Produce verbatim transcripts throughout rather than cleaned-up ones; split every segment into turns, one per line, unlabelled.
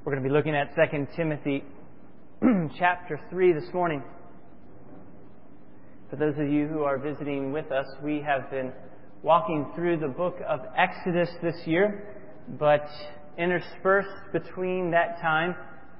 We're going to be looking at Second Timothy chapter three this morning. For those of you who are visiting with us, we have been walking through the book of Exodus this year, but interspersed between that time,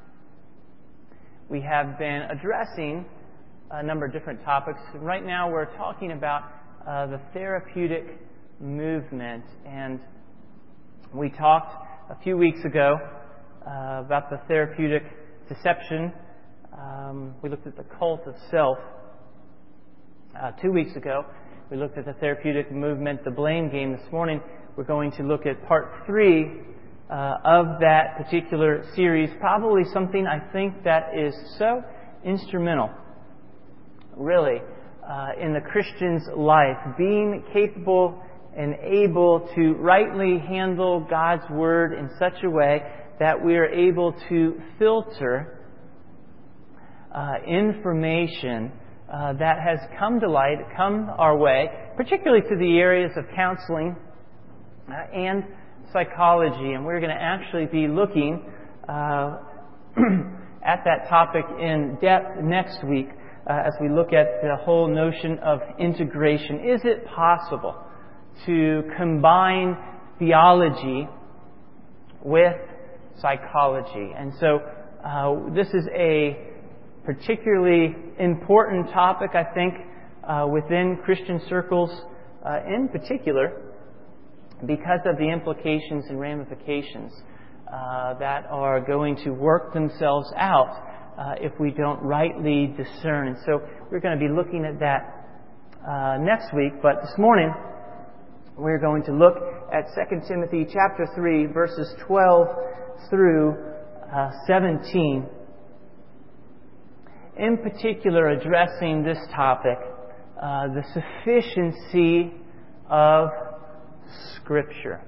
we have been addressing a number of different topics. Right now we're talking about uh, the therapeutic movement, and we talked a few weeks ago uh, about the therapeutic deception. Um, we looked at the cult of self. Uh, two weeks ago, we looked at the therapeutic movement, the blame game. This morning, we're going to look at part three uh, of that particular series. Probably something I think that is so instrumental, really, uh, in the Christian's life, being capable and able to rightly handle God's Word in such a way that we are able to filter uh, information uh, that has come to light, come our way, particularly through the areas of counseling uh, and psychology. And we're going to actually be looking uh, at that topic in depth next week uh, as we look at the whole notion of integration. Is it possible to combine theology with psychology? And so uh, this is a particularly important topic, I think, uh, within Christian circles uh, in particular, because of the implications and ramifications uh, that are going to work themselves out uh, if we don't rightly discern. And so we're going to be looking at that uh, next week, but this morning we're going to look at Second Timothy chapter three, verses twelve through uh, seventeen. In particular, addressing this topic, uh, the sufficiency of Scripture.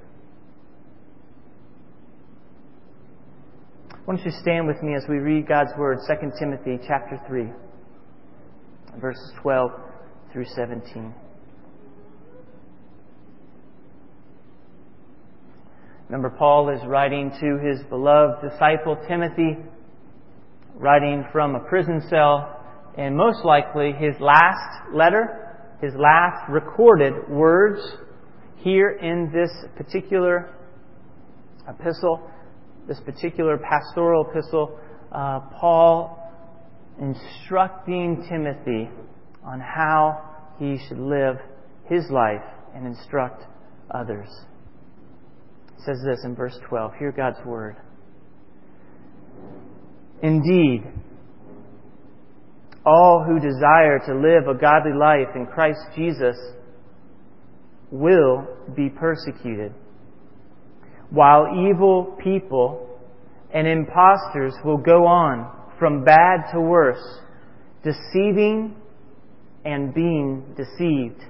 Why don't you stand with me as we read God's Word, Second Timothy chapter three, verses twelve through seventeen. Remember, Paul is writing to his beloved disciple Timothy, writing from a prison cell, and most likely his last letter, his last recorded words here in this particular epistle, this particular pastoral epistle, uh, Paul instructing Timothy on how he should live his life and instruct others. It says this in verse twelve. Hear God's Word. Indeed, all who desire to live a godly life in Christ Jesus will be persecuted, while evil people and impostors will go on from bad to worse, deceiving and being deceived.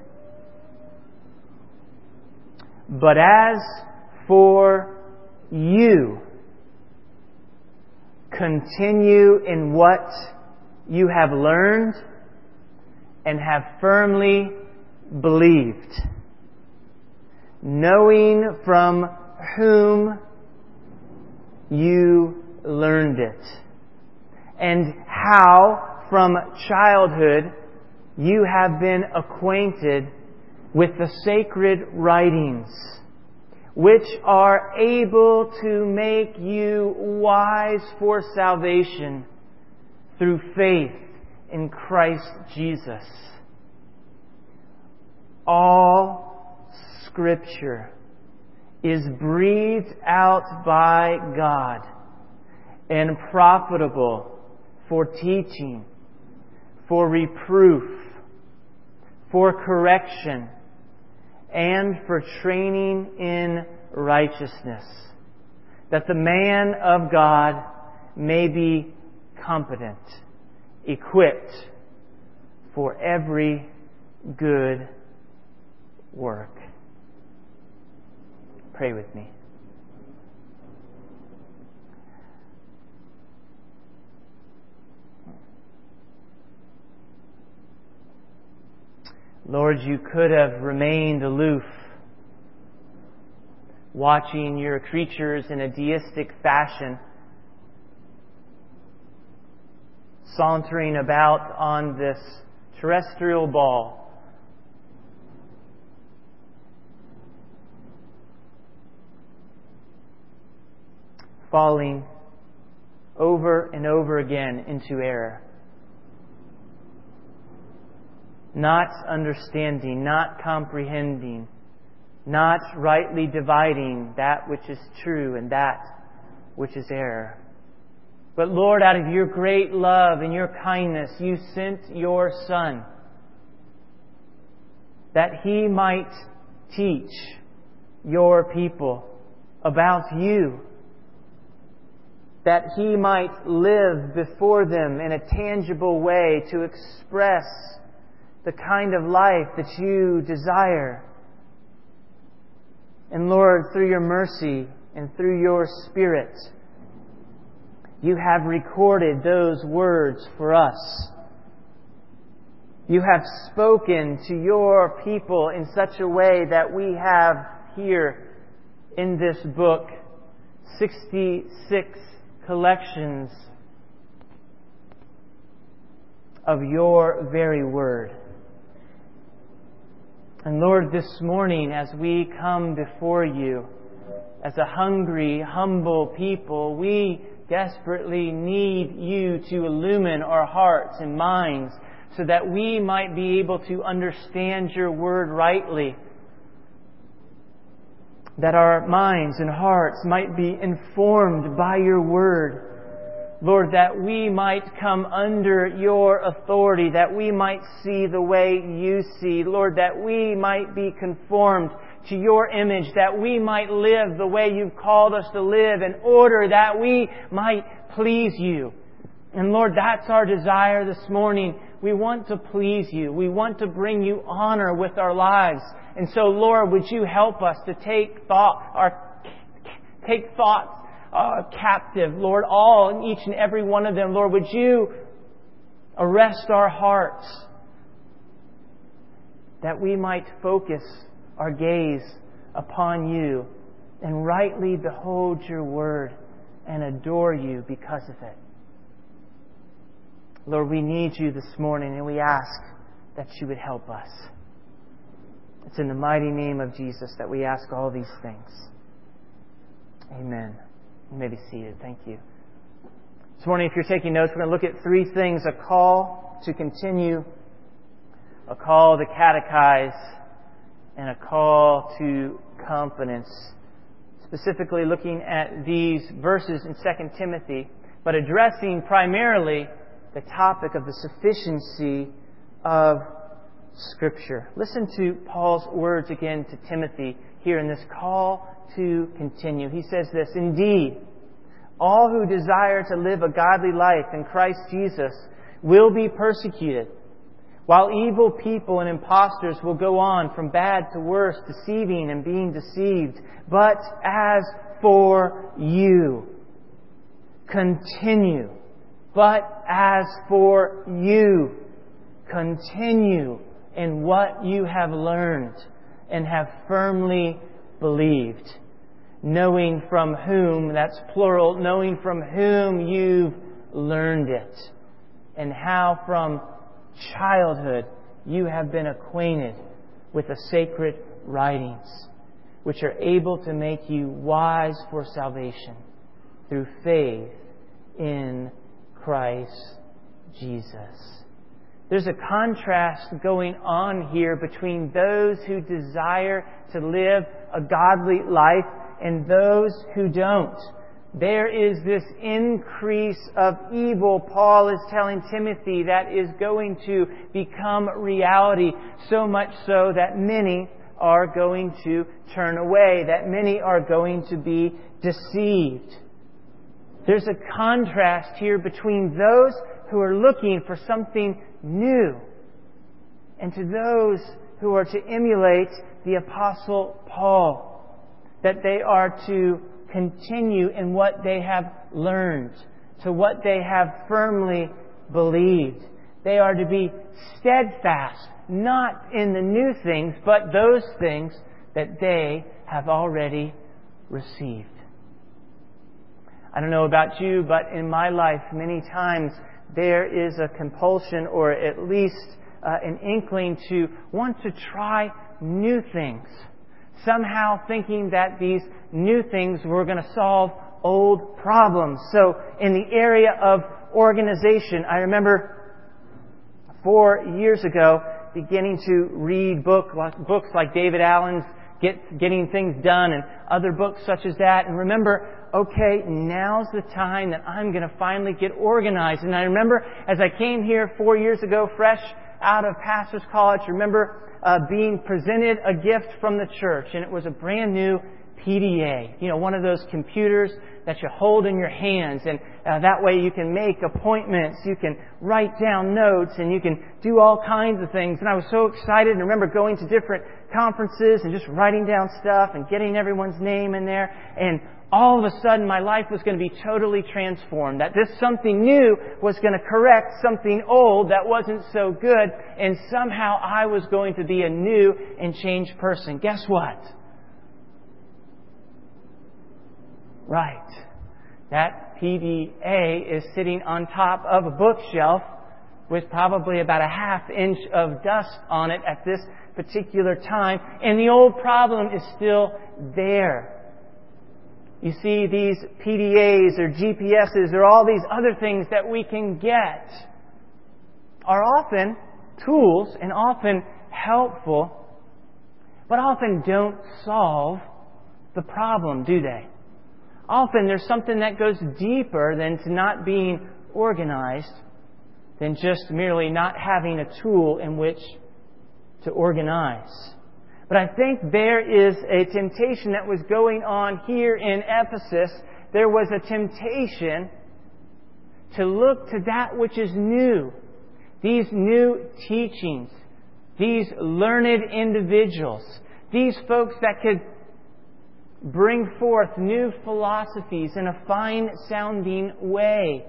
But as for you, continue in what you have learned and have firmly believed, knowing from whom you learned it, and how from childhood you have been acquainted with the sacred writings, which are able to make you wise for salvation through faith in Christ Jesus. All Scripture is breathed out by God and profitable for teaching, for reproof, for correction, and for training in righteousness, that the man of God may be competent, equipped for every good work. Pray with me. Lord, you could have remained aloof, watching your creatures in a deistic fashion sauntering about on this terrestrial ball. Falling over and over again into error. Not understanding, not comprehending, not rightly dividing that which is true and that which is error. But Lord, out of your great love and your kindness, you sent your Son that He might teach your people about you, that He might live before them in a tangible way to express the kind of life that you desire. And Lord, through your mercy and through your Spirit, you have recorded those words for us. You have spoken to your people in such a way that we have here in this book sixty-six collections of your very word. And Lord, this morning as we come before you as a hungry, humble people, we desperately need you to illumine our hearts and minds so that we might be able to understand your word rightly, that our minds and hearts might be informed by your word. Lord, that we might come under your authority, that we might see the way you see. Lord, that we might be conformed to your image, that we might live the way you've called us to live in order that we might please you. And Lord, that's our desire this morning. We want to please you. We want to bring you honor with our lives. And so, Lord, would you help us to take thought, our, take thoughts uh, captive, Lord, all and each and every one of them. Lord, would you arrest our hearts that we might focus our gaze upon you and rightly behold your word and adore you because of it. Lord, we need you this morning and we ask that you would help us. It's in the mighty name of Jesus that we ask all these things. Amen. You may be seated. Thank you. This morning, if you're taking notes, we're going to look at three things: a call to continue, a call to catechize, and a call to confidence. Specifically looking at these verses in Second Timothy, but addressing primarily the topic of the sufficiency of Scripture. Listen to Paul's words again to Timothy here in this call to continue. He says this, "Indeed, all who desire to live a godly life in Christ Jesus will be persecuted, while evil people and impostors will go on from bad to worse, deceiving and being deceived. But as for you, continue. But as for you, continue in what you have learned and have firmly believed, knowing from whom," that's plural, "knowing from whom you've learned it, and how from childhood you have been acquainted with the sacred writings, which are able to make you wise for salvation through faith in Christ Jesus." There's a contrast going on here between those who desire to live a godly life and those who don't. There is this increase of evil, Paul is telling Timothy, that is going to become reality, so much so that many are going to turn away, that many are going to be deceived. There's a contrast here between those who are looking for something new and to those who are to emulate the Apostle Paul, that they are to continue in what they have learned, to what they have firmly believed. They are to be steadfast, not in the new things, but those things that they have already received. I don't know about you, but in my life, many times there is a compulsion, or at least uh, an inkling to want to try new things. Somehow thinking that these new things were going to solve old problems. So in the area of organization, I remember four years ago beginning to read book, books like David Allen's Get, Getting Things Done and other books such as that. And remember, okay, now's the time that I'm going to finally get organized. And I remember as I came here four years ago, fresh out of Pastor's College, remember uh, being presented a gift from the church. And it was a brand new P D A. You know, one of those computers that you hold in your hands. And uh, that way you can make appointments, you can write down notes, and you can do all kinds of things. And I was so excited. And I remember going to different conferences and just writing down stuff and getting everyone's name in there. And all of a sudden my life was going to be totally transformed. That this something new was going to correct something old that wasn't so good. And somehow I was going to be a new and changed person. Guess what? Right. That P D A is sitting on top of a bookshelf with probably about a half inch of dust on it at this particular time. And the old problem is still there. You see, these P D As or G P S's or all these other things that we can get are often tools and often helpful, but often don't solve the problem, do they? Often there's something that goes deeper than to not being organized, than just merely not having a tool in which to organize. But I think there is a temptation that was going on here in Ephesus. There was a temptation to look to that which is new. These new teachings, these learned individuals, these folks that could bring forth new philosophies in a fine-sounding way.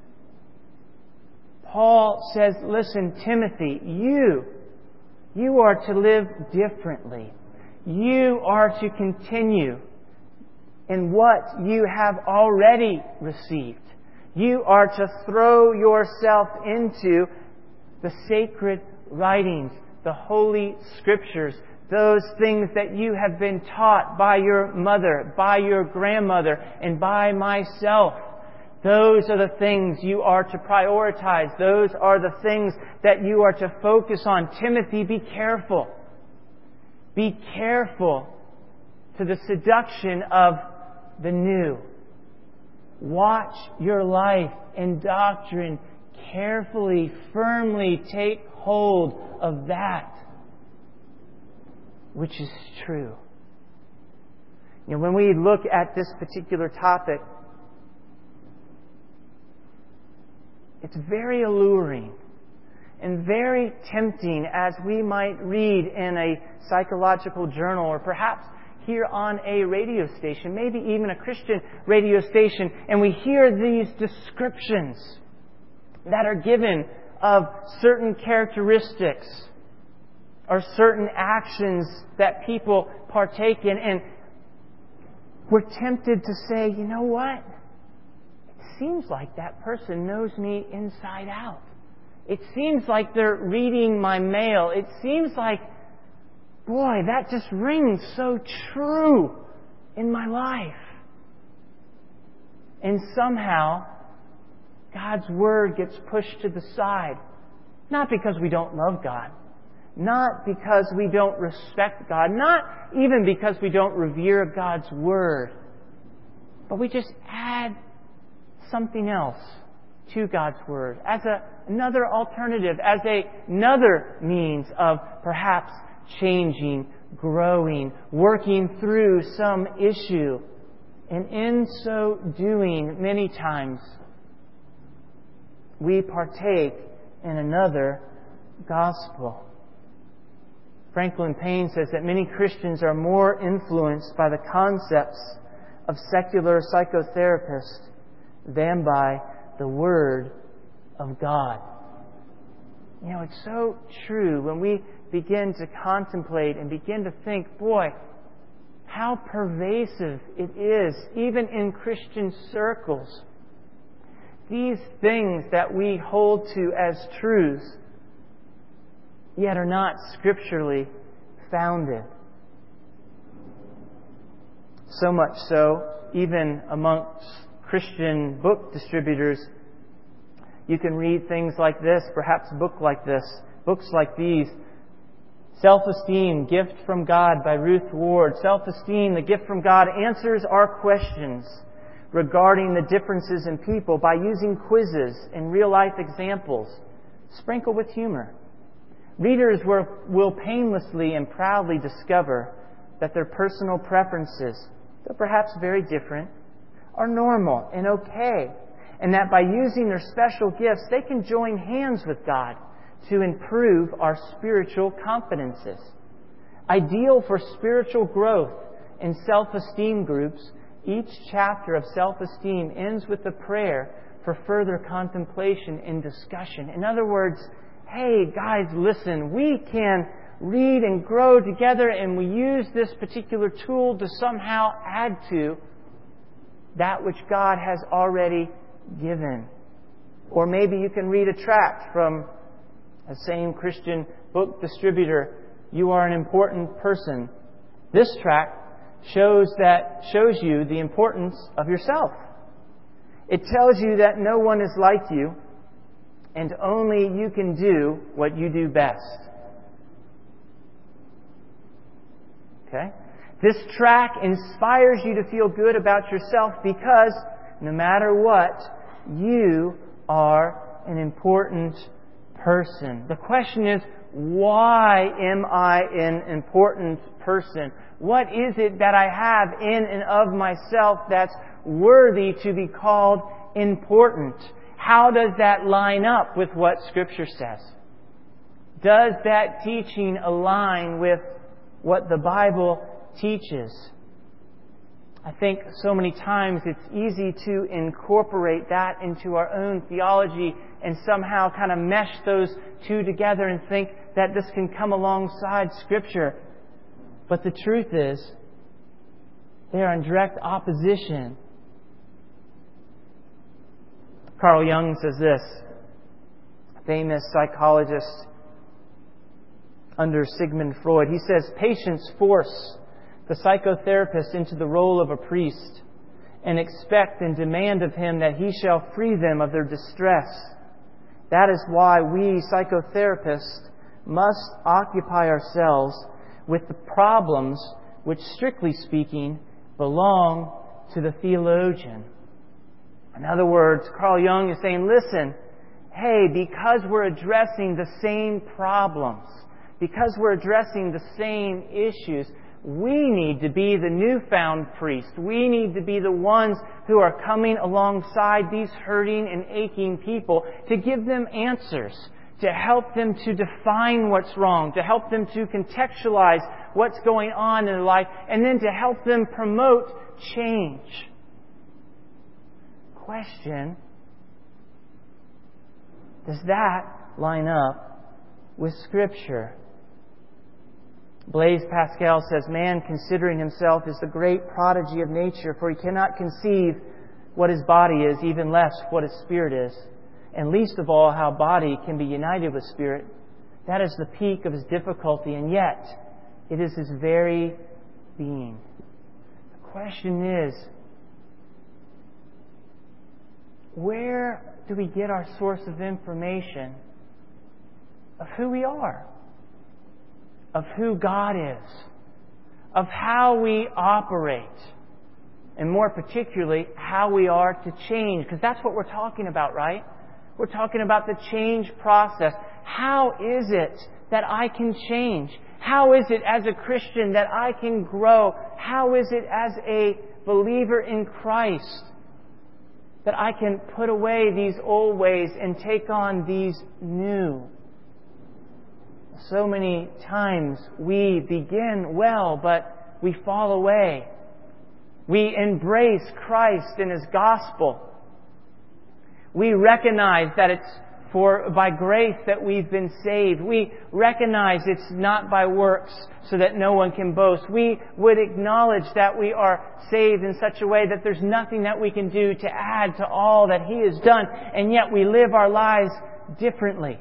Paul says, listen, Timothy, you, you are to live differently. You are to continue in what you have already received. You are to throw yourself into the sacred writings, the Holy Scriptures, those things that you have been taught by your mother, by your grandmother, and by myself. Those are the things you are to prioritize. Those are the things that you are to focus on. Timothy, be careful. Be careful to the seduction of the new. Watch your life and doctrine carefully, firmly take hold of that which is true. You know, when we look at this particular topic, it's very alluring and very tempting, as we might read in a psychological journal, or perhaps hear on a radio station, maybe even a Christian radio station, and we hear these descriptions that are given of certain characteristics or certain actions that people partake in, and we're tempted to say, you know what? It seems like that person knows me inside out. It seems like they're reading my mail. It seems like, boy, that just rings so true in my life. And somehow, God's Word gets pushed to the side. Not because we don't love God. Not because we don't respect God. Not even because we don't revere God's Word. But we just add something else to God's Word as a, another alternative, as a, another means of perhaps changing, growing, working through some issue. And in so doing, many times, we partake in another gospel. Franklin Payne says that many Christians are more influenced by the concepts of secular psychotherapists than by the Word of God. You know, it's so true when we begin to contemplate and begin to think, boy, how pervasive it is, even in Christian circles, these things that we hold to as truths, yet are not scripturally founded. So much so, even amongst Christian book distributors, you can read things like this, perhaps a book like this, books like these. Self-Esteem, Gift from God by Ruth Ward. Self-Esteem, the gift from God, answers our questions regarding the differences in people by using quizzes and real-life examples, sprinkled with humor. Readers will, will painlessly and proudly discover that their personal preferences, though perhaps very different, are normal and okay, and that by using their special gifts, they can join hands with God to improve our spiritual confidences. Ideal for spiritual growth in self-esteem groups, each chapter of self-esteem ends with a prayer for further contemplation and discussion. In other words, hey guys, listen, we can read and grow together, and we use this particular tool to somehow add to that which God has already given. Or maybe you can read a tract from a same Christian book distributor. You are an important person. This tract shows that shows you the importance of yourself. It tells you that no one is like you, and only you can do what you do best. Okay? This tract inspires you to feel good about yourself because no matter what, you are an important person. The question is, why am I an important person? What is it that I have in and of myself that's worthy to be called important? How does that line up with what Scripture says? Does that teaching align with what the Bible teaches? I think so many times it's easy to incorporate that into our own theology and somehow kind of mesh those two together and think that this can come alongside Scripture. But the truth is, they are in direct opposition. Carl Jung says this, famous psychologist under Sigmund Freud. He says, patients force the psychotherapist into the role of a priest and expect and demand of him that he shall free them of their distress. That is why we psychotherapists must occupy ourselves with the problems which, strictly speaking, belong to the theologian. In other words, Carl Jung is saying, listen, hey, because we're addressing the same problems, because we're addressing the same issues, we need to be the newfound priest. We need to be the ones who are coming alongside these hurting and aching people to give them answers, to help them to define what's wrong, to help them to contextualize what's going on in their life, and then to help them promote change. Question: does that line up with Scripture? Blaise Pascal says, man considering himself is the great prodigy of nature, for he cannot conceive what his body is, even less what his spirit is, and least of all how body can be united with spirit. That is the peak of his difficulty, and yet it is his very being. The question is, where do we get our source of information of who we are? Of who God is, of how we operate, and more particularly, how we are to change. Because that's what we're talking about, right? We're talking about the change process. How is it that I can change? How is it as a Christian that I can grow? How is it as a believer in Christ that I can put away these old ways and take on these new? So many times we begin well, but we fall away. We embrace Christ and His gospel. We recognize that it's For by grace that we've been saved. We recognize it's not by works so that no one can boast. We would acknowledge that we are saved in such a way that there's nothing that we can do to add to all that He has done. And yet we live our lives differently.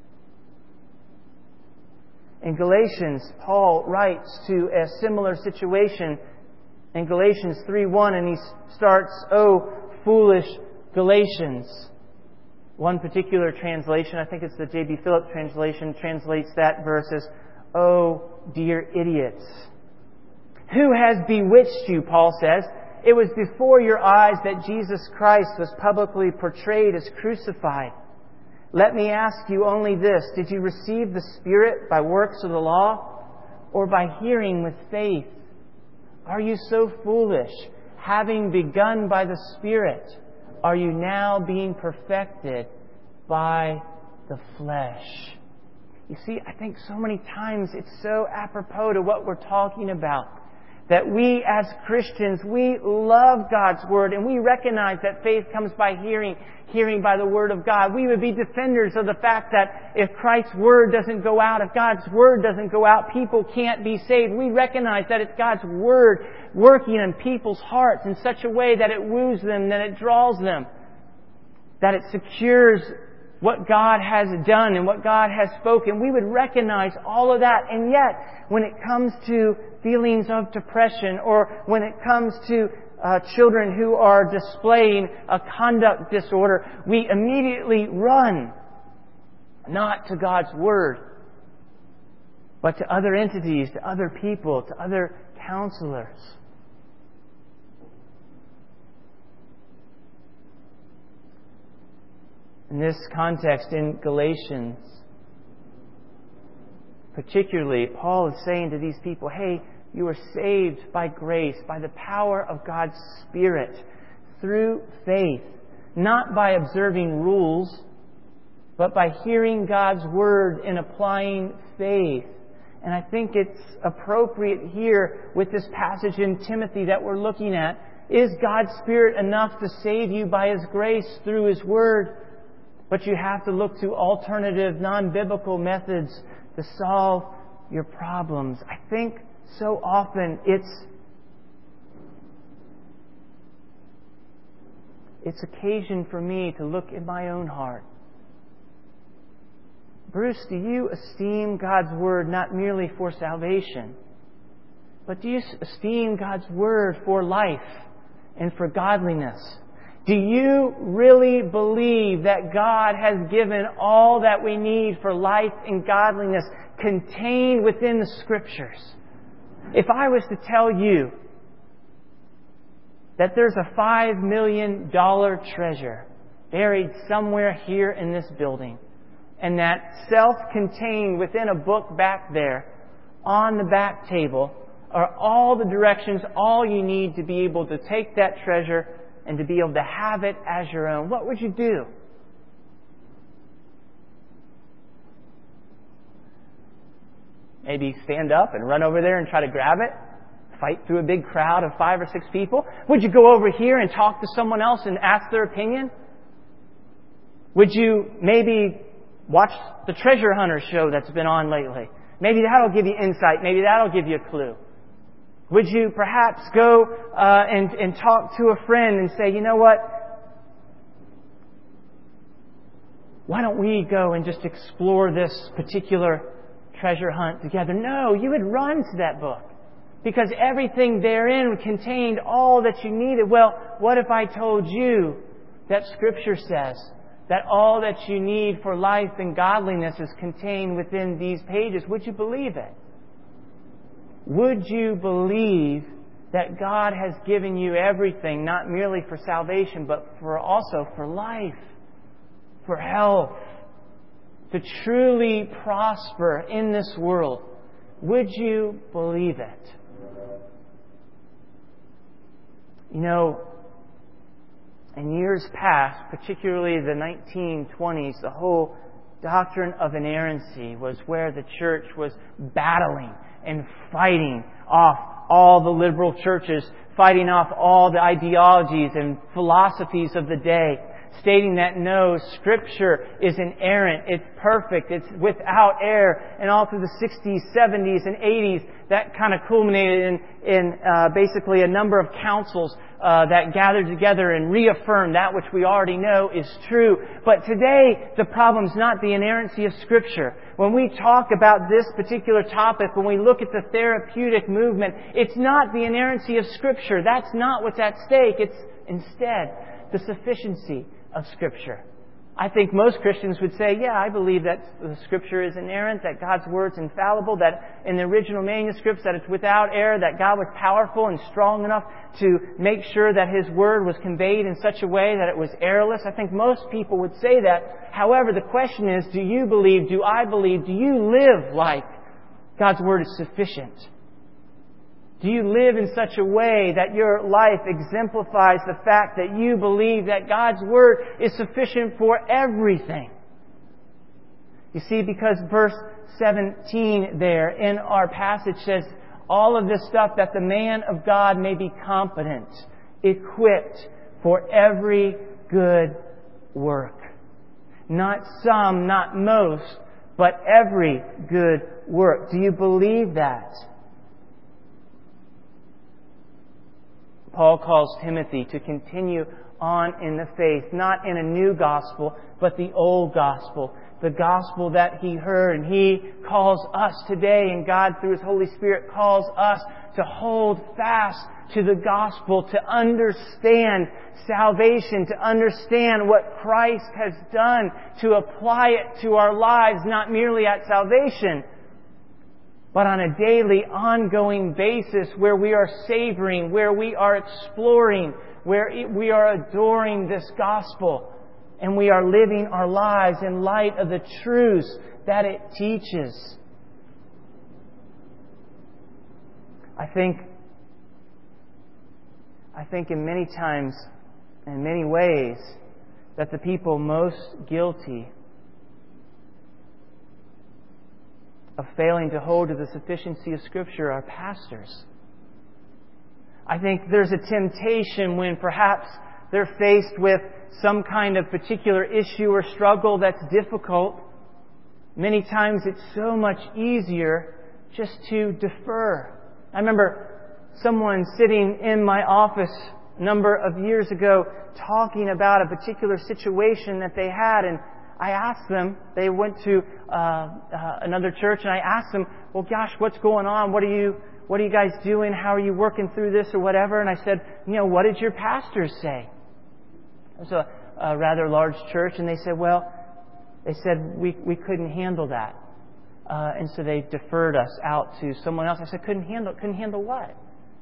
In Galatians, Paul writes to a similar situation in Galatians three one, and he starts, "O foolish Galatians." One particular translation, I think it's the J B Phillips translation, translates that verse as, "Oh, dear idiots." Who has bewitched you, Paul says? It was before your eyes that Jesus Christ was publicly portrayed as crucified. Let me ask you only this. Did you receive the Spirit by works of the law or by hearing with faith? Are you so foolish? Having begun by the Spirit, are you now being perfected by the flesh? You see, I think so many times it's so apropos to what we're talking about. That we as Christians, we love God's Word and we recognize that faith comes by hearing, hearing by the Word of God. We would be defenders of the fact that if Christ's Word doesn't go out, if God's Word doesn't go out, people can't be saved. We recognize that it's God's Word working in people's hearts in such a way that it woos them, that it draws them, that it secures what God has done and what God has spoken. We would recognize all of that. And yet, when it comes to feelings of depression, or when it comes to uh, children who are displaying a conduct disorder, we immediately run, not to God's Word, but to other entities, to other people, to other counselors. In this context, in Galatians, particularly, Paul is saying to these people, hey, you are saved by grace, by the power of God's Spirit, through faith, not by observing rules, but by hearing God's Word and applying faith. And I think it's appropriate here with this passage in Timothy that we're looking at. Is God's Spirit enough to save you by His grace through His Word? But you have to look to alternative, non-biblical methods to solve your problems. I think so often it's it's occasion for me to look in my own heart. Bruce, do you esteem God's Word not merely for salvation, but do you esteem God's Word for life and for godliness? Do you really believe that God has given all that we need for life and godliness contained within the Scriptures? If I was to tell you that there's a five million dollars treasure buried somewhere here in this building, and that self-contained within a book back there on the back table are all the directions, all you need to be able to take that treasure and to be able to have it as your own, what would you do? Maybe stand up and run over there and try to grab it? Fight through a big crowd of five or six people? Would you go over here and talk to someone else and ask their opinion? Would you maybe watch the Treasure Hunter show that's been on lately? Maybe that'll give you insight. Maybe that'll give you a clue. Would you perhaps go uh, and, and talk to a friend and say, you know what? Why don't we go and just explore this particular treasure hunt together? No, you would run to that book because everything therein contained all that you needed. Well, what if I told you that Scripture says that all that you need for life and godliness is contained within these pages? Would you believe it? Would you believe that God has given you everything, not merely for salvation, but for also for life, for health, to truly prosper in this world? Would you believe it? You know, in years past, particularly the nineteen twenties, the whole doctrine of inerrancy was where the church was battling and fighting off all the liberal churches, fighting off all the ideologies and philosophies of the day, stating that no, Scripture is inerrant, it's perfect, it's without error. And all through the sixties, seventies, and eighties, that kind of culminated in, in uh, basically a number of councils uh, that gathered together and reaffirmed that which we already know is true. But today, the problem's not the inerrancy of Scripture. When we talk about this particular topic, when we look at the therapeutic movement, it's not the inerrancy of Scripture. That's not what's at stake. It's instead the sufficiency of Scripture. I think most Christians would say, yeah, I believe that the Scripture is inerrant, that God's Word's infallible, that in the original manuscripts that it's without error, that God was powerful and strong enough to make sure that His Word was conveyed in such a way that it was errorless. I think most people would say that. However, the question is, do you believe, do I believe, do you live like God's Word is sufficient? Do you live in such a way that your life exemplifies the fact that you believe that God's Word is sufficient for everything? You see, because verse seventeen there in our passage says, all of this stuff that the man of God may be competent, equipped for every good work. Not some, not most, but every good work. Do you believe that? Paul calls Timothy to continue on in the faith, not in a new gospel, but the old gospel, the gospel that he heard. And he calls us today, and God through His Holy Spirit calls us to hold fast to the gospel, to understand salvation, to understand what Christ has done, to apply it to our lives, not merely at salvation, but on a daily, ongoing basis where we are savoring, where we are exploring, where we are adoring this gospel, and we are living our lives in light of the truths that it teaches. I think, I think in many times, in many ways, that the people most guilty of failing to hold to the sufficiency of Scripture are pastors. I think there's a temptation when perhaps they're faced with some kind of particular issue or struggle that's difficult. Many times it's so much easier just to defer. I remember someone sitting in my office a number of years ago talking about a particular situation that they had, and I asked them, they went to uh, uh, another church, and I asked them, well, gosh, what's going on? What are you, what are you guys doing? How are you working through this or whatever? And I said, you know, what did your pastors say? It was a, a rather large church, and they said, well, they said we we couldn't handle that, uh, and so they deferred us out to someone else. I said, couldn't handle, couldn't handle what?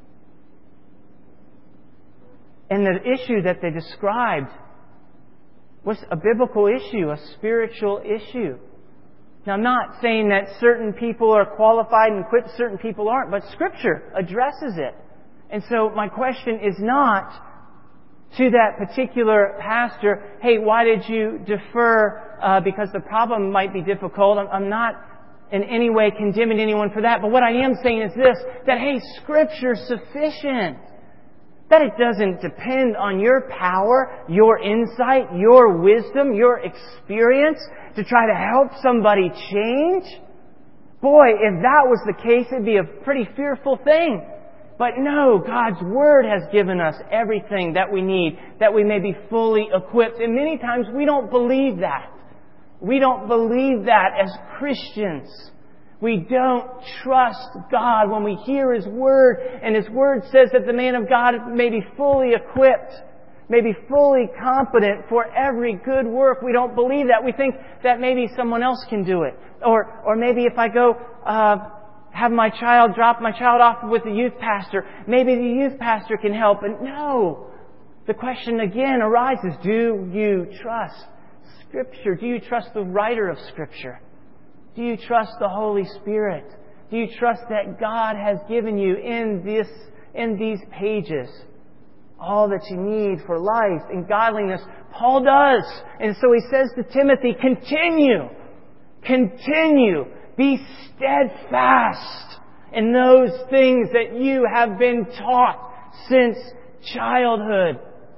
And the issue that they described was a biblical issue, a spiritual issue. Now, I'm not saying that certain people are qualified and equipped, certain people aren't, but Scripture addresses it. And so my question is not to that particular pastor, hey, why did you defer uh, because the problem might be difficult? I'm, I'm not in any way condemning anyone for that. But what I am saying is this, that, hey, Scripture's sufficient. That it doesn't depend on your power, your insight, your wisdom, your experience to try to help somebody change. Boy, if that was the case, it'd be a pretty fearful thing. But no, God's Word has given us everything that we need, that we may be fully equipped. And many times we don't believe that. We don't believe that as Christians. We don't trust God when we hear His Word, and His Word says that the man of God may be fully equipped, may be fully competent for every good work. We don't believe that. We think that maybe someone else can do it. Or or maybe if I go uh, have my child, drop my child off with the youth pastor, maybe the youth pastor can help. And no! The question again arises, do you trust Scripture? Do you trust the writer of Scripture? Do you trust the Holy Spirit? Do you trust that God has given you in this, in these pages all that you need for life and godliness? Paul does. And so he says to Timothy, continue, continue, be steadfast in those things that you have been taught since childhood.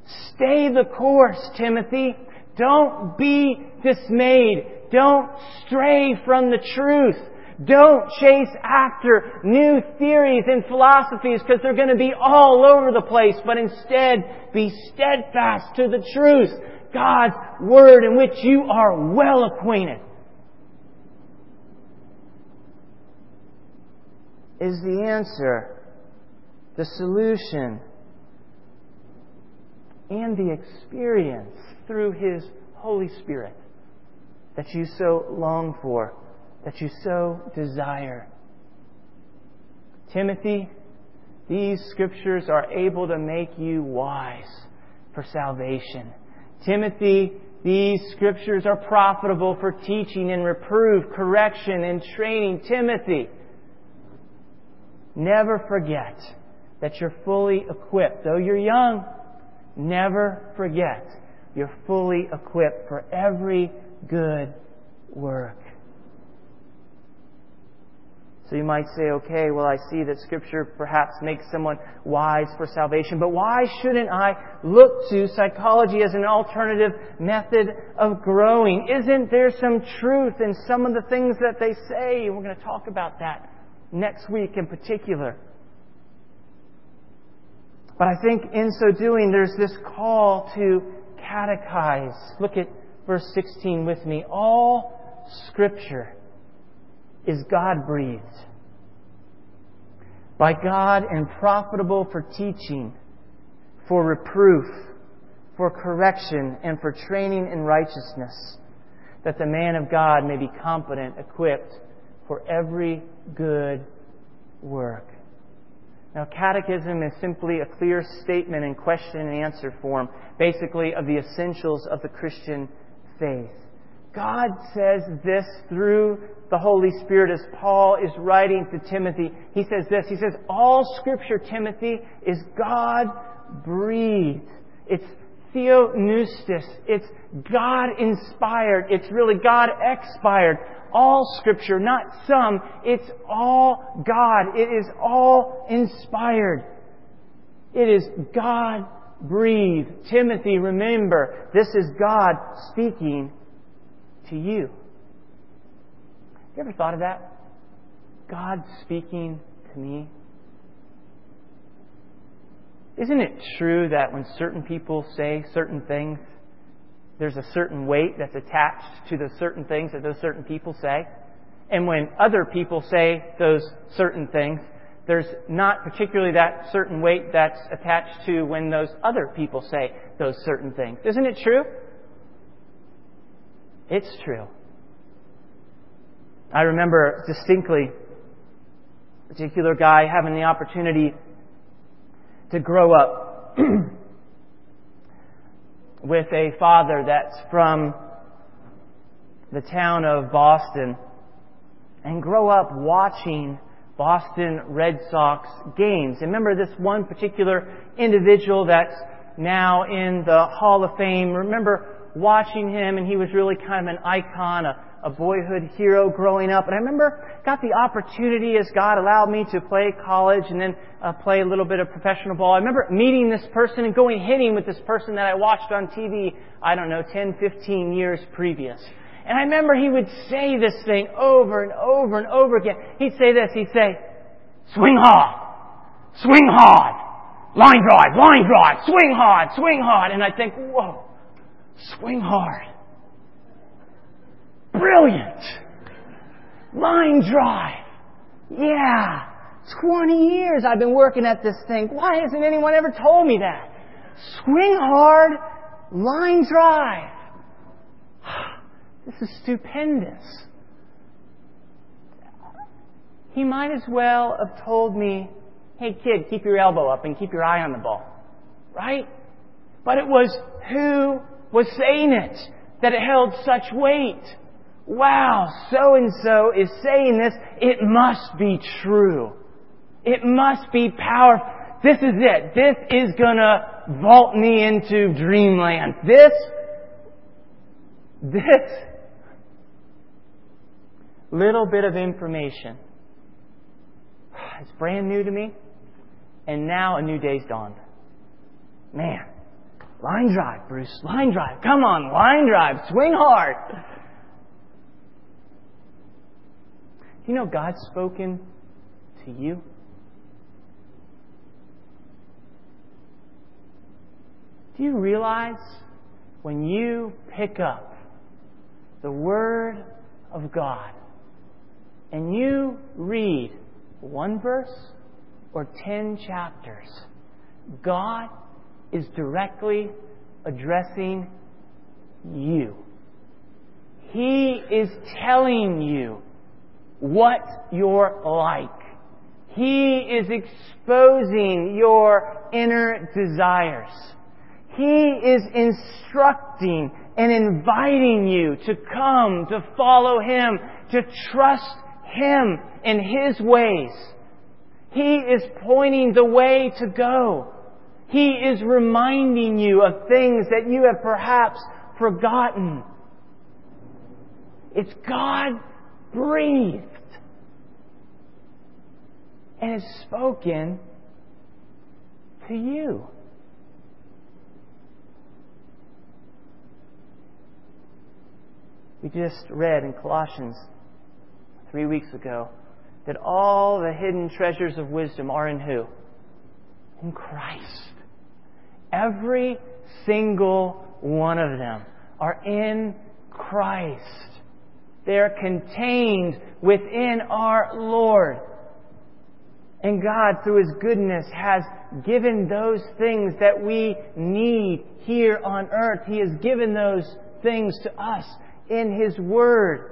Stay the course, Timothy. Don't be dismayed. Don't stray from the truth. Don't chase after new theories and philosophies because they're going to be all over the place, but instead be steadfast to the truth, God's Word, in which you are well acquainted. Is the answer, the solution, and the experience through His Holy Spirit that you so long for, that you so desire. Timothy, these Scriptures are able to make you wise for salvation. Timothy, these Scriptures are profitable for teaching and reproof, correction and training. Timothy, never forget that you're fully equipped. Though you're young, never forget you're fully equipped for every good work. So you might say, okay, well, I see that Scripture perhaps makes someone wise for salvation, but why shouldn't I look to psychology as an alternative method of growing? Isn't there some truth in some of the things that they say? We're going to talk about that next week in particular. But I think in so doing, there's this call to catechize. Look at verse sixteen with me. All Scripture is God-breathed by God and profitable for teaching, for reproof, for correction, and for training in righteousness, that the man of God may be competent, equipped for every good work. Now, catechism is simply a clear statement in question and answer form, basically of the essentials of the Christian faith. God says this through the Holy Spirit as Paul is writing to Timothy. He says this. He says, all Scripture, Timothy, is God-breathed. It's theopneustos. It's God-inspired. It's really God-expired. All Scripture, not some. It's all God. It is all inspired. It is God-breathed. Timothy, remember, this is God speaking to you. You ever thought of that? God speaking to me? Isn't it true that when certain people say certain things, there's a certain weight that's attached to the certain things that those certain people say? And when other people say those certain things, there's not particularly that certain weight that's attached to when those other people say those certain things. Isn't it true? It's true. I remember distinctly a particular guy having the opportunity to grow up with a father that's from the town of Boston and grow up watching Boston Red Sox games. And remember this one particular individual that's now in the Hall of Fame. Remember watching him, and he was really kind of an icon, a, a boyhood hero growing up. And I remember got the opportunity, as God allowed me, to play college and then uh, play a little bit of professional ball. I remember meeting this person and going hitting with this person that I watched on T V, I don't know, ten, fifteen years previous. And I remember he would say this thing over and over and over again. He'd say this, he'd say, swing hard, swing hard, line drive, line drive, swing hard, swing hard. And I think, whoa. Swing hard. Brilliant. Line drive. Yeah. twenty years I've been working at this thing. Why hasn't anyone ever told me that? Swing hard. Line drive. This is stupendous. He might as well have told me, hey kid, keep your elbow up and keep your eye on the ball. Right? But it was who was saying it, that it held such weight. Wow, so-and-so is saying this. It must be true. It must be powerful. This is it. This is going to vault me into dreamland. This, this little bit of information is brand new to me, and now a new day's dawned. Man. Line drive, Bruce. Line drive. Come on, line drive. Swing hard. Do you know God's spoken to you? Do you realize when you pick up the Word of God and you read one verse or ten chapters, God is directly addressing you. He is telling you what you're like. He is exposing your inner desires. He is instructing and inviting you to come, to follow Him, to trust Him in His ways. He is pointing the way to go. He is reminding you of things that you have perhaps forgotten. It's God-breathed and is spoken to you. We just read in Colossians three weeks ago that all the hidden treasures of wisdom are in who? In Christ. Every single one of them are in Christ. They are contained within our Lord. And God, through His goodness, has given those things that we need here on earth. He has given those things to us in His Word.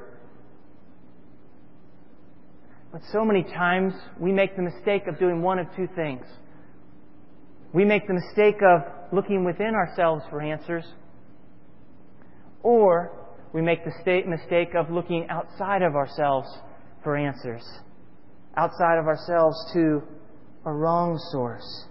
But so many times we make the mistake of doing one of two things. We make the mistake of looking within ourselves for answers, or we make the mistake of looking outside of ourselves for answers, outside of ourselves to a wrong source.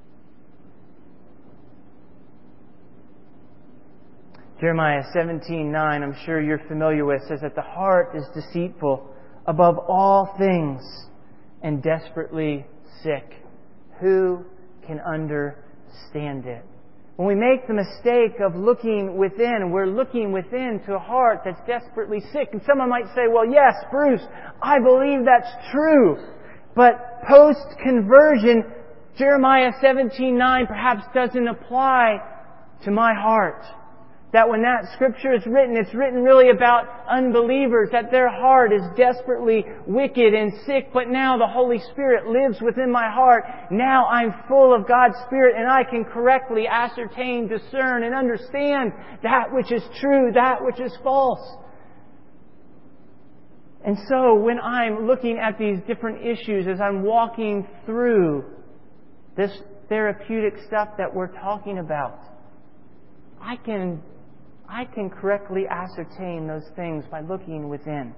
Jeremiah seventeen nine, I'm sure you're familiar with, says that the heart is deceitful above all things and desperately sick. Who can understand it? When we make the mistake of looking within, we're looking within to a heart that's desperately sick. And someone might say, well, yes, Bruce, I believe that's true. But post-conversion, Jeremiah seventeen nine perhaps doesn't apply to my heart. That when that scripture is written, it's written really about unbelievers, that their heart is desperately wicked and sick, but now the Holy Spirit lives within my heart. Now I'm full of God's Spirit and I can correctly ascertain, discern, and understand that which is true, that which is false. And so when I'm looking at these different issues, as I'm walking through this therapeutic stuff that we're talking about, I can I can correctly ascertain those things by looking within.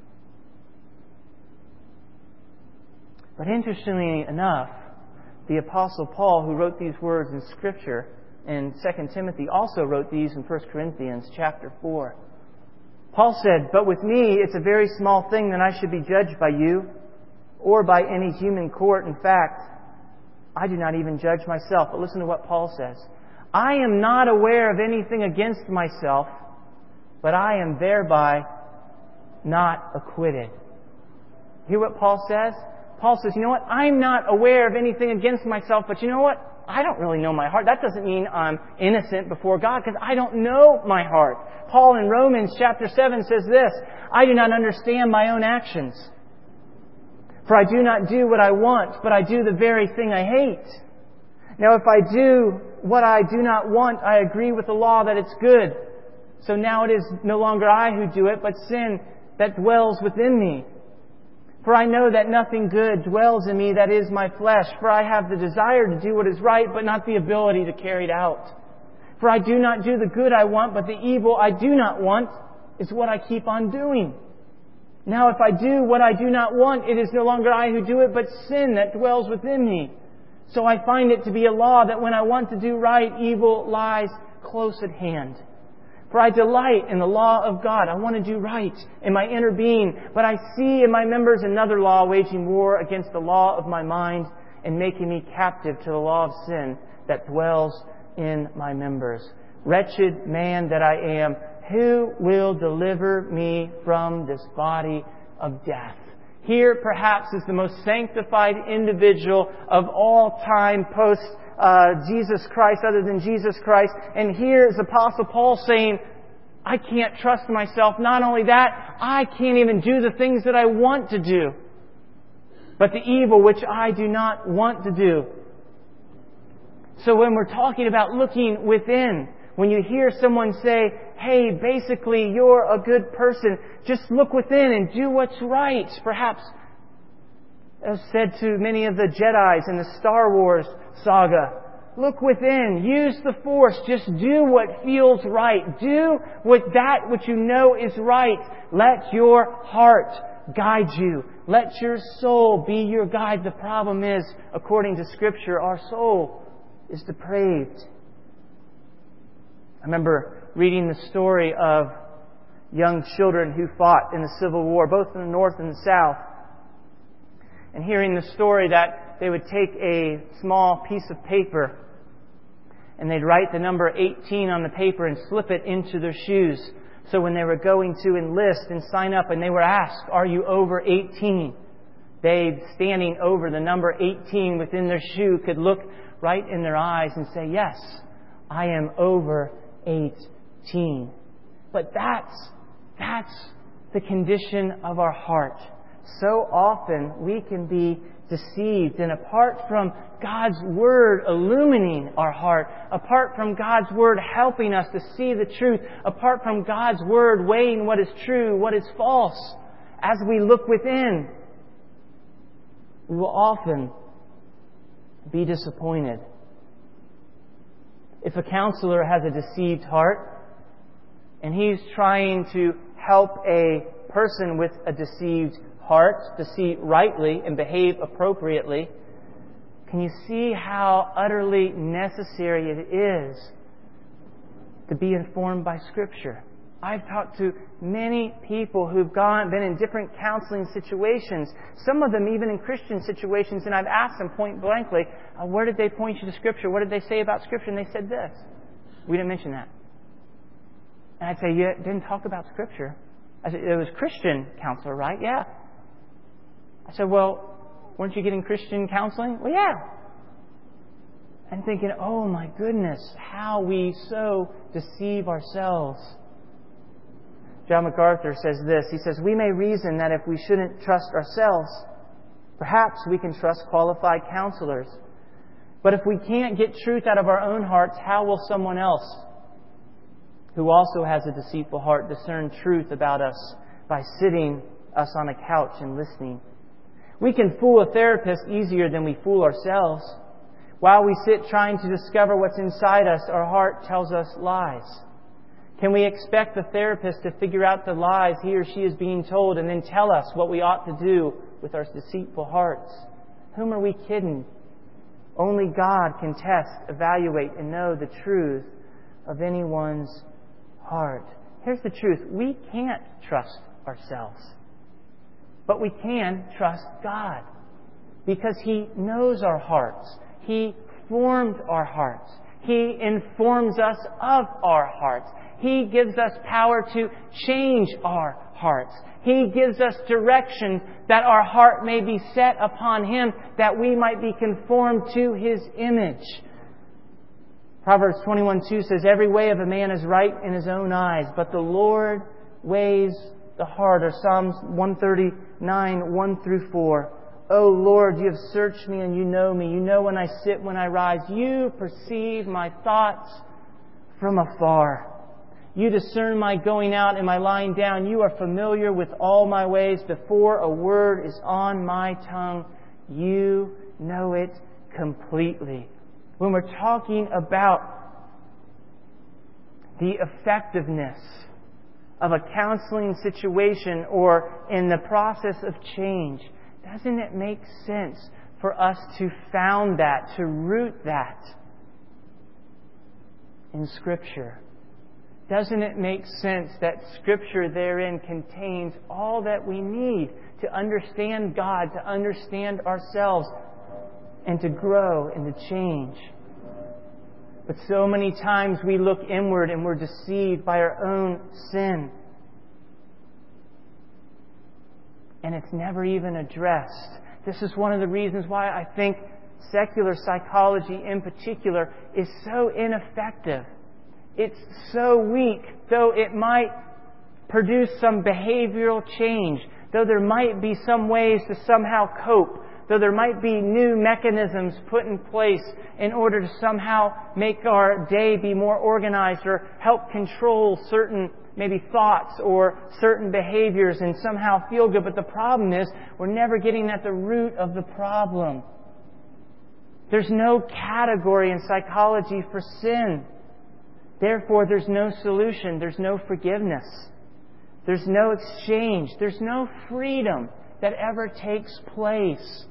But interestingly enough, the Apostle Paul, who wrote these words in Scripture in Second Timothy, also wrote these in First Corinthians chapter four. Paul said, "But with me it's a very small thing that I should be judged by you or by any human court. In fact, I do not even judge myself." But listen to what Paul says. "I am not aware of anything against myself, but I am thereby not acquitted." Hear what Paul says? Paul says, you know what? I'm not aware of anything against myself, but you know what? I don't really know my heart. That doesn't mean I'm innocent before God, because I don't know my heart. Paul in Romans chapter seven says this, "I do not understand my own actions. For I do not do what I want, but I do the very thing I hate. Now if I do what I do not want, I agree with the law that it's good. So now it is no longer I who do it, but sin that dwells within me. For I know that nothing good dwells in me, that is my flesh. For I have the desire to do what is right, but not the ability to carry it out. For I do not do the good I want, but the evil I do not want is what I keep on doing. Now if I do what I do not want, it is no longer I who do it, but sin that dwells within me. So I find it to be a law that when I want to do right, evil lies close at hand. For I delight in the law of God. I want to do right in my inner being. But I see in my members another law waging war against the law of my mind and making me captive to the law of sin that dwells in my members. Wretched man that I am, who will deliver me from this body of death? Here, perhaps, is the most sanctified individual of all time post uh, Jesus Christ, other than Jesus Christ. And here is Apostle Paul saying, I can't trust myself. Not only that, I can't even do the things that I want to do, but the evil which I do not want to do. So when we're talking about looking within, when you hear someone say, hey, basically you're a good person, just look within and do what's right. Perhaps, as said to many of the Jedis in the Star Wars saga, look within, use the Force, just do what feels right. Do what that which you know is right. Let your heart guide you. Let your soul be your guide. The problem is, according to Scripture, our soul is depraved. I remember reading the story of young children who fought in the Civil War, both in the North and the South, and hearing the story that they would take a small piece of paper and they'd write the number eighteen on the paper and slip it into their shoes. So when they were going to enlist and sign up and they were asked, are you over eighteen? They, standing over the number eighteen within their shoe, could look right in their eyes and say, yes, I am over eighteen. But that's, that's the condition of our heart. So often we can be deceived, and apart from God's Word illumining our heart, apart from God's Word helping us to see the truth, apart from God's Word weighing what is true, what is false, as we look within, we will often be disappointed. If a counselor has a deceived heart, and he's trying to help a person with a deceived heart to see rightly and behave appropriately, can you see how utterly necessary it is to be informed by Scripture? I've talked to many people who've gone, been in different counseling situations, some of them even in Christian situations, and I've asked them point blankly, uh, where did they point you to Scripture? What did they say about Scripture? And they said this. We didn't mention that. And I'd say, you didn't talk about Scripture. I said, it was Christian counselor, right? Yeah. I said, well, weren't you getting Christian counseling? Well, yeah. And thinking, oh my goodness, how we so deceive ourselves. John MacArthur says this. He says, we may reason that if we shouldn't trust ourselves, perhaps we can trust qualified counselors. But if we can't get truth out of our own hearts, how will someone else, who also has a deceitful heart, discern truth about us by sitting us on a couch and listening? We can fool a therapist easier than we fool ourselves. While we sit trying to discover what's inside us, our heart tells us lies. Can we expect the therapist to figure out the lies he or she is being told and then tell us what we ought to do with our deceitful hearts? Whom are we kidding? Only God can test, evaluate, and know the truth of anyone's heart. Here's the truth. We can't trust ourselves. But we can trust God, because He knows our hearts. He formed our hearts. He informs us of our hearts. He gives us power to change our hearts. He gives us direction that our heart may be set upon Him, that we might be conformed to His image. Proverbs twenty-one two says, every way of a man is right in his own eyes, but the Lord weighs the heart. Or Psalms one thirty-nine, one through four. O Lord, you have searched me and you know me. You know when I sit, when I rise. You perceive my thoughts from afar. You discern my going out and my lying down. You are familiar with all my ways. Before a word is on my tongue, you know it completely. When we're talking about the effectiveness of a counseling situation or in the process of change, doesn't it make sense for us to found that, to root that in Scripture? Doesn't it make sense that Scripture therein contains all that we need to understand God, to understand ourselves, and to grow and to change? But so many times we look inward and we're deceived by our own sin. And it's never even addressed. This is one of the reasons why I think secular psychology in particular is so ineffective. It's so weak, though it might produce some behavioral change, though there might be some ways to somehow cope, though there might be new mechanisms put in place in order to somehow make our day be more organized or help control certain maybe thoughts or certain behaviors and somehow feel good. But the problem is we're never getting at the root of the problem. There's no category in psychology for sin. Therefore, there's no solution. There's no forgiveness. There's no exchange. There's no freedom that ever takes place.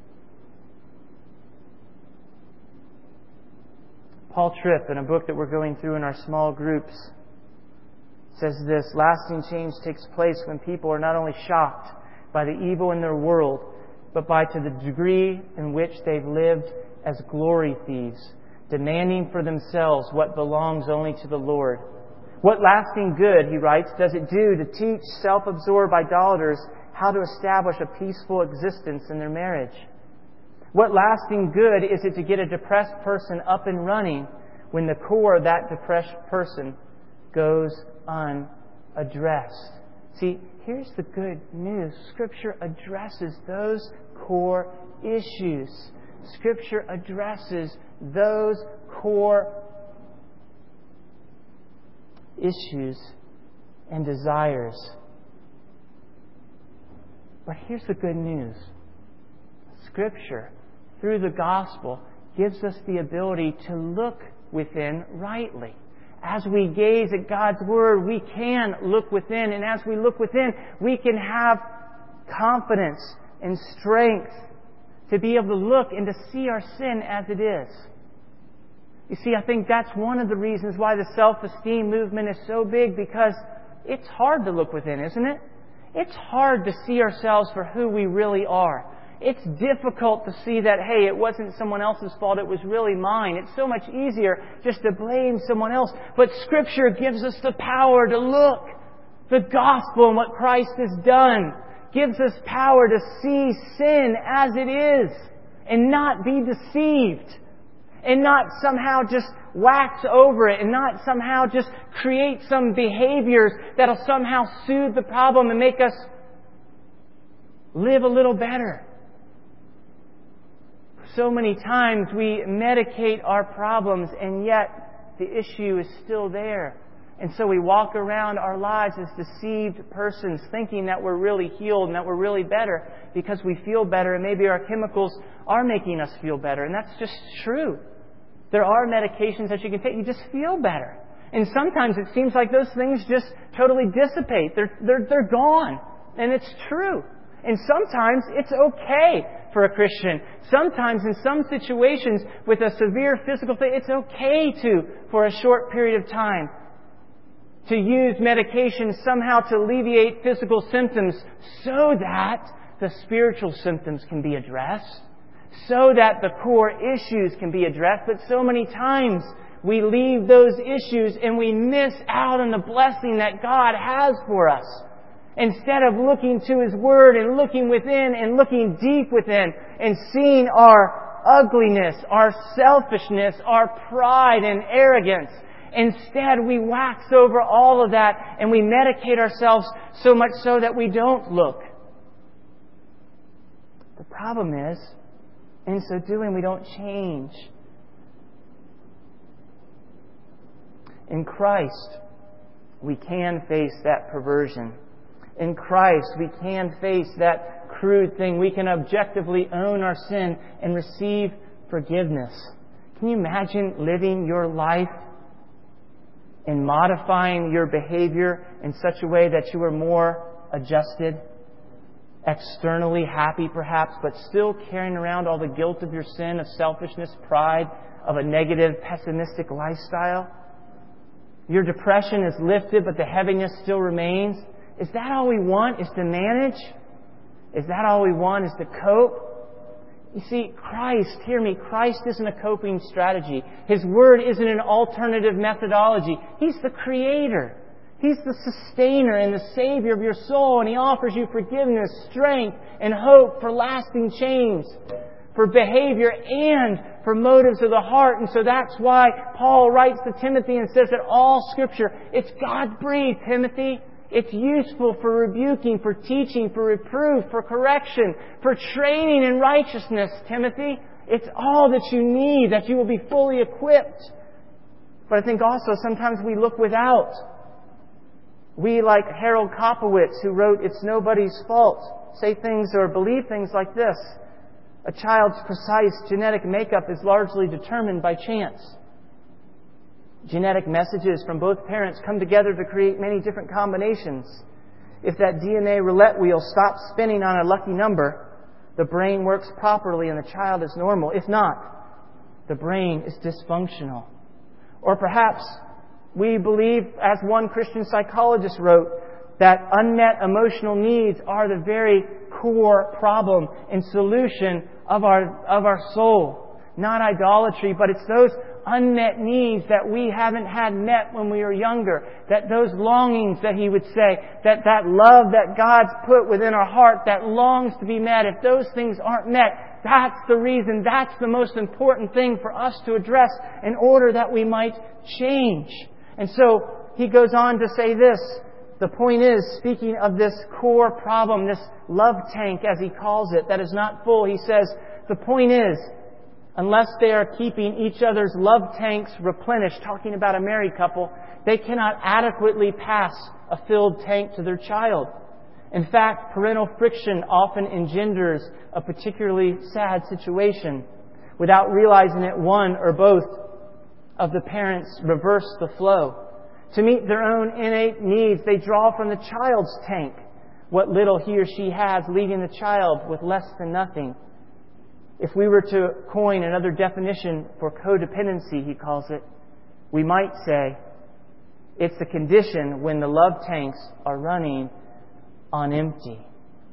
Paul Tripp, in a book that we're going through in our small groups, says this: lasting change takes place when people are not only shocked by the evil in their world, but by to the degree in which they've lived as glory thieves, demanding for themselves what belongs only to the Lord. What lasting good, he writes, does it do to teach self-absorbed idolaters how to establish a peaceful existence in their marriage? What lasting good is it to get a depressed person up and running when the core of that depressed person goes unaddressed? See, here's the good news. Scripture addresses those core issues. Scripture addresses those core issues and desires. But here's the good news. Scripture, through the gospel, gives us the ability to look within rightly. As we gaze at God's Word, we can look within. And as we look within, we can have confidence and strength to be able to look and to see our sin as it is. You see, I think that's one of the reasons why the self-esteem movement is so big, because it's hard to look within, isn't it? It's hard to see ourselves for who we really are. It's difficult to see that, hey, it wasn't someone else's fault, it was really mine. It's so much easier just to blame someone else. But Scripture gives us the power to look. The gospel and what Christ has done gives us power to see sin as it is and not be deceived and not somehow just wax over it and not somehow just create some behaviors that'll somehow soothe the problem and make us live a little better. So many times we medicate our problems and yet the issue is still there. And so we walk around our lives as deceived persons, thinking that we're really healed and that we're really better because we feel better, and maybe our chemicals are making us feel better. And that's just true. There are medications that you can take. You just feel better. And sometimes it seems like those things just totally dissipate. They're, they're, they're gone. And it's true. And sometimes it's okay for a Christian. Sometimes in some situations with a severe physical thing, it's okay to, for a short period of time, to use medication somehow to alleviate physical symptoms so that the spiritual symptoms can be addressed, so that the core issues can be addressed. But so many times we leave those issues and we miss out on the blessing that God has for us. Instead of looking to His Word and looking within and looking deep within and seeing our ugliness, our selfishness, our pride and arrogance, instead we wax over all of that and we medicate ourselves so much so that we don't look. The problem is, in so doing, we don't change. In Christ, we can face that perversion. In Christ, we can face that crude thing. We can objectively own our sin and receive forgiveness. Can you imagine living your life and modifying your behavior in such a way that you are more adjusted, externally happy perhaps, but still carrying around all the guilt of your sin, of selfishness, pride, of a negative, pessimistic lifestyle? Your depression is lifted, but the heaviness still remains. Is that all we want, is to manage? Is that all we want, is to cope? You see, Christ, hear me, Christ isn't a coping strategy. His Word isn't an alternative methodology. He's the Creator. He's the sustainer and the Savior of your soul, and He offers you forgiveness, strength, and hope for lasting change, for behavior, and for motives of the heart. And so that's why Paul writes to Timothy and says that all Scripture, it's God-breathed, Timothy. It's useful for rebuking, for teaching, for reproof, for correction, for training in righteousness, Timothy. It's all that you need, that you will be fully equipped. But I think also sometimes we look without. We, like Harold Kopowitz, who wrote It's Nobody's Fault, say things or believe things like this. A child's precise genetic makeup is largely determined by chance. Genetic messages from both parents come together to create many different combinations. If that D N A roulette wheel stops spinning on a lucky number, the brain works properly and the child is normal. If not, the brain is dysfunctional. Or perhaps we believe, as one Christian psychologist wrote, that unmet emotional needs are the very core problem and solution of our, of our soul. Not idolatry, but it's those unmet needs that we haven't had met when we were younger. That those longings that he would say, that that love that God's put within our heart that longs to be met, if those things aren't met, that's the reason, that's the most important thing for us to address in order that we might change. And so he goes on to say this. The point is, speaking of this core problem, this love tank, as he calls it, that is not full, he says, the point is, unless they are keeping each other's love tanks replenished, talking about a married couple, they cannot adequately pass a filled tank to their child. In fact, parental friction often engenders a particularly sad situation. Without realizing it, one or both of the parents reverse the flow. To meet their own innate needs, they draw from the child's tank what little he or she has, leaving the child with less than nothing. If we were to coin another definition for codependency, he calls it, we might say it's the condition when the love tanks are running on empty.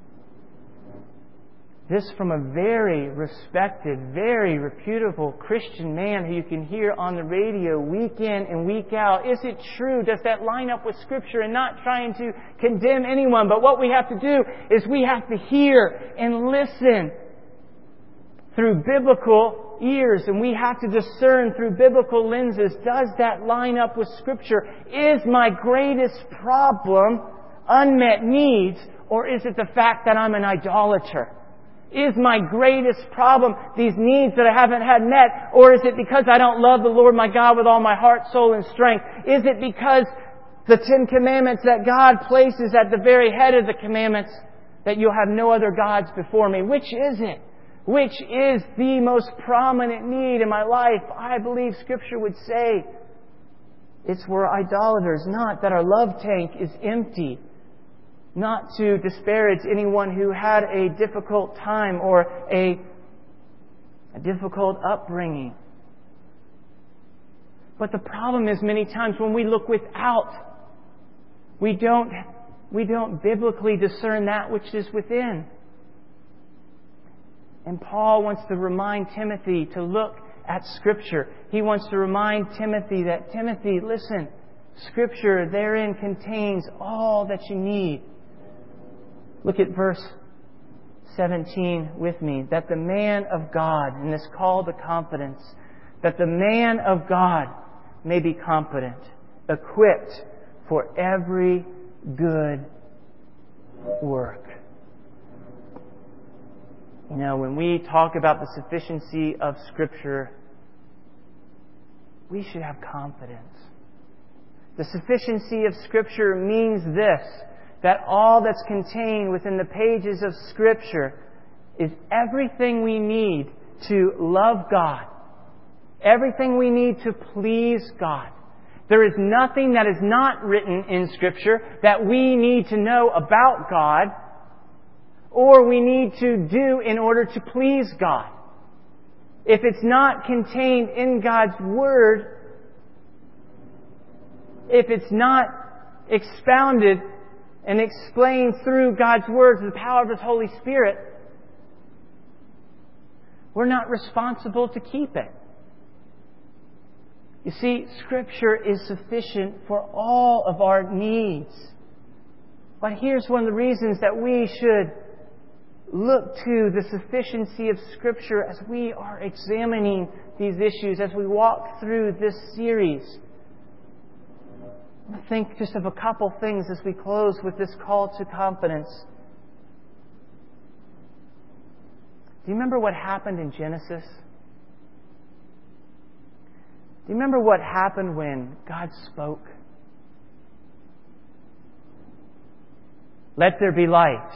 This from a very respected, very reputable Christian man who you can hear on the radio week in and week out. Is it true? Does that line up with Scripture? And not trying to condemn anyone, but what we have to do is we have to hear and listen through biblical ears, and we have to discern through biblical lenses. Does that line up with Scripture? Is my greatest problem unmet needs, or is it the fact that I'm an idolater? Is my greatest problem these needs that I haven't had met, or is it because I don't love the Lord my God with all my heart, soul, and strength? Is it because the Ten Commandments that God places at the very head of the commandments, that you'll have no other gods before me? Which is it? Which is the most prominent need in my life? I believe Scripture would say it's we're idolaters, not that our love tank is empty. Not to disparage anyone who had a difficult time or a, a difficult upbringing. But the problem is many times when we look without, we don't, we don't biblically discern that which is within. And Paul wants to remind Timothy to look at Scripture. He wants to remind Timothy that, Timothy, listen, Scripture therein contains all that you need. Look at verse seventeen with me. That the man of God, and this call to confidence, that the man of God may be competent, equipped for every good work. You know, when we talk about the sufficiency of Scripture, we should have confidence. The sufficiency of Scripture means this, that all that's contained within the pages of Scripture is everything we need to love God, everything we need to please God. There is nothing that is not written in Scripture that we need to know about God or we need to do in order to please God. If it's not contained in God's Word, if it's not expounded and explained through God's Word, through the power of His Holy Spirit, we're not responsible to keep it. You see, Scripture is sufficient for all of our needs. But here's one of the reasons that we should look to the sufficiency of Scripture as we are examining these issues, as we walk through this series. I think just of a couple things as we close with this call to confidence. Do you remember what happened in Genesis? Do you remember what happened when God spoke? Let there be light.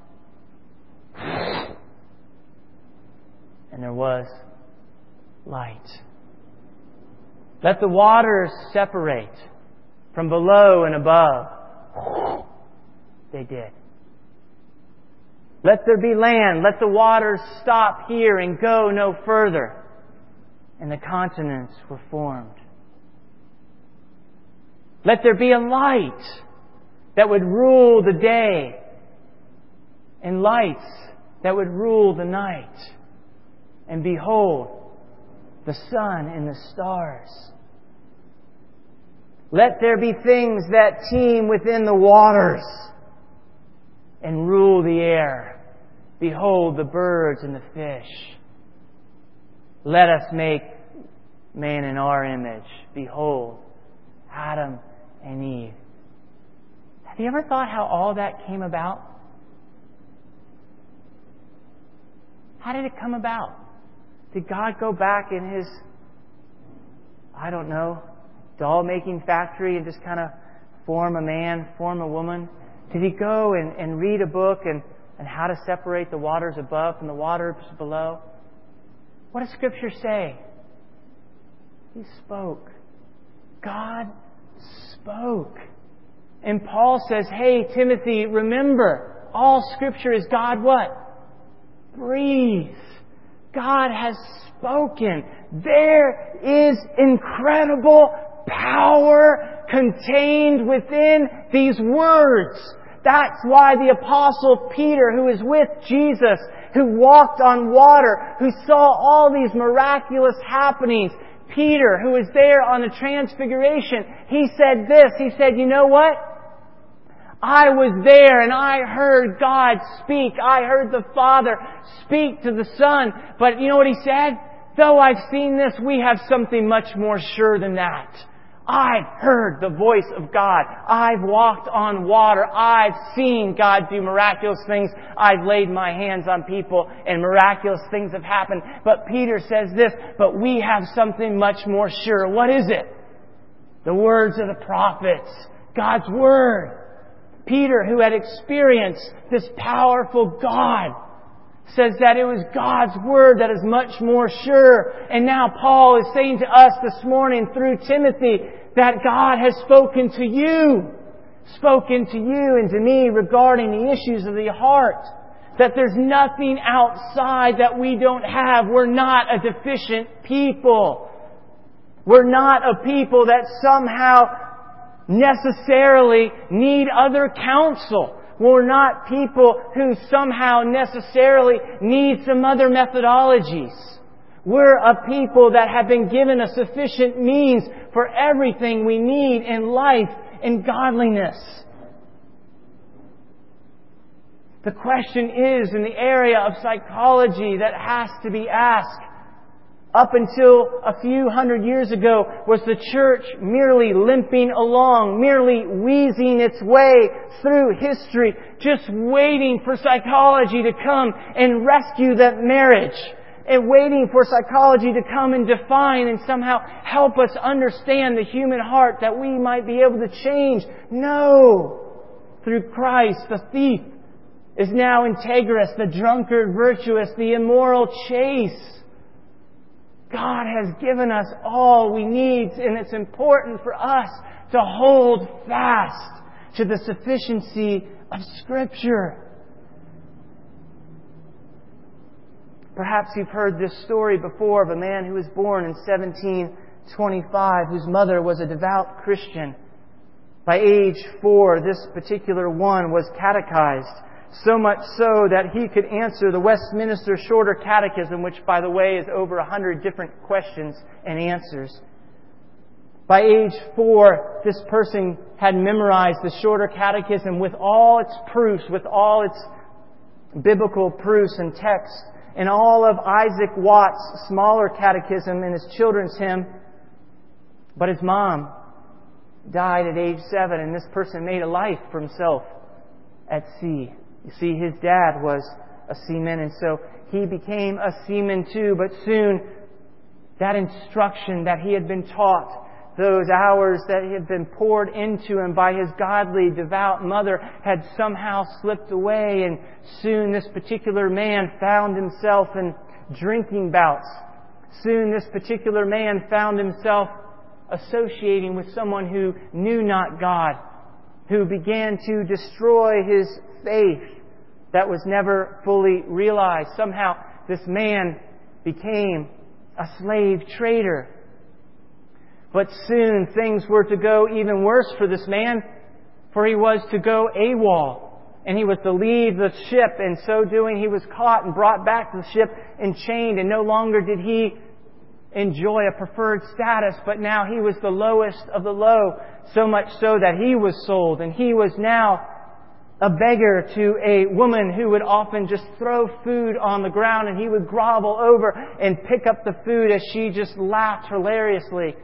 And there was light. Let the waters separate from below and above. They did. Let there be land. Let the waters stop here and go no further. And the continents were formed. Let there be a light that would rule the day, and lights that would rule the night. And behold, the sun and the stars. Let there be things that teem within the waters and rule the air. Behold, the birds and the fish. Let us make man in our image. Behold, Adam and Eve. Have you ever thought how all that came about? How did it come about? Did God go back in His, I don't know, doll-making factory and just kind of form a man, form a woman? Did He go and, and read a book and, and how to separate the waters above from the waters below? What does Scripture say? He spoke. God spoke. And Paul says, hey, Timothy, remember, all Scripture is God what? Breathed. God has spoken. There is incredible power contained within these words. That's why the Apostle Peter, who is with Jesus, who walked on water, who saw all these miraculous happenings, Peter, who was there on the Transfiguration, he said this. He said, you know what? I was there and I heard God speak. I heard the Father speak to the Son. But you know what he said? Though I've seen this, we have something much more sure than that. I've heard the voice of God. I've walked on water. I've seen God do miraculous things. I've laid my hands on people and miraculous things have happened. But Peter says this, but we have something much more sure. What is it? The words of the prophets. God's Word. Peter, who had experienced this powerful God, says that it was God's Word that is much more sure. And now Paul is saying to us this morning through Timothy that God has spoken to you, spoken to you and to me regarding the issues of the heart. That there's nothing outside that we don't have. We're not a deficient people. We're not a people that somehow necessarily need other counsel. We're not people who somehow necessarily need some other methodologies. We're a people that have been given a sufficient means for everything we need in life and godliness. The question is in the area of psychology that has to be asked. Up until a few hundred years ago, was the church merely limping along, merely wheezing its way through history, just waiting for psychology to come and rescue that marriage, and waiting for psychology to come and define and somehow help us understand the human heart that we might be able to change? No! Through Christ, the thief is now integrous, the drunkard virtuous, the immoral chaste. God has given us all we need, and it's important for us to hold fast to the sufficiency of Scripture. Perhaps you've heard this story before of a man who was born in seventeen twenty-five, whose mother was a devout Christian. By age four, this particular one was catechized So much so that he could answer the Westminster Shorter Catechism, which, by the way, is over a hundred different questions and answers. By age four, this person had memorized the Shorter Catechism with all its proofs, with all its biblical proofs and texts, and all of Isaac Watts' smaller catechism and his children's hymn. But his mom died at age seven, and this person made a life for himself at sea. You see, his dad was a seaman, and so he became a seaman too. But soon, that instruction that he had been taught, those hours that had been poured into him by his godly, devout mother, had somehow slipped away. And soon this particular man found himself in drinking bouts. Soon this particular man found himself associating with someone who knew not God, who began to destroy his faith that was never fully realized. Somehow this man became a slave trader. But soon things were to go even worse for this man, for he was to go AWOL, and he was to leave the ship. And so doing, he was caught and brought back to the ship and chained, and no longer did he enjoy a preferred status, but now he was the lowest of the low, so much so that he was sold, and he was now a beggar to a woman who would often just throw food on the ground, and he would grovel over and pick up the food as she just laughed hilariously.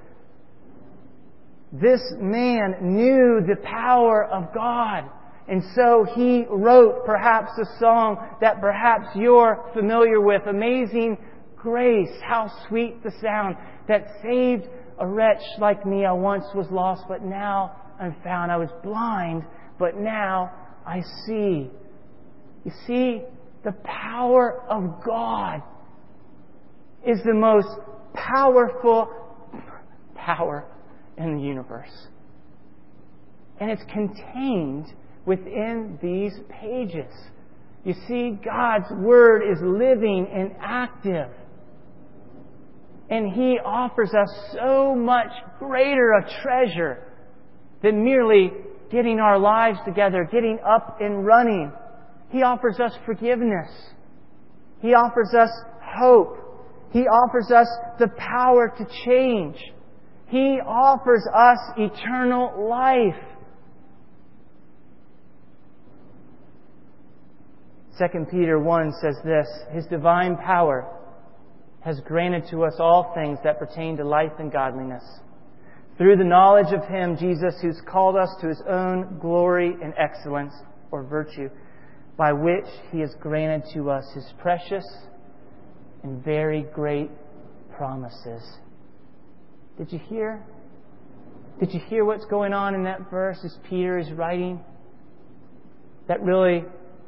This man knew the power of God, and so he wrote perhaps a song that perhaps you're familiar with, Amazing Grace, how sweet the sound that saved a wretch like me. I once was lost, but now I'm found. I was blind, but now I see. You see, the power of God is the most powerful power in the universe. And it's contained within these pages. You see, God's Word is living and active. And He offers us so much greater a treasure than merely getting our lives together, getting up and running. He offers us forgiveness. He offers us hope. He offers us the power to change. He offers us eternal life. Second Peter one says this, His divine power has granted to us all things that pertain to life and godliness, through the knowledge of Him, Jesus, who's called us to His own glory and excellence, or virtue, by which He has granted to us His precious and very great promises. Did you hear? Did you hear what's going on in that verse as Peter is writing? That really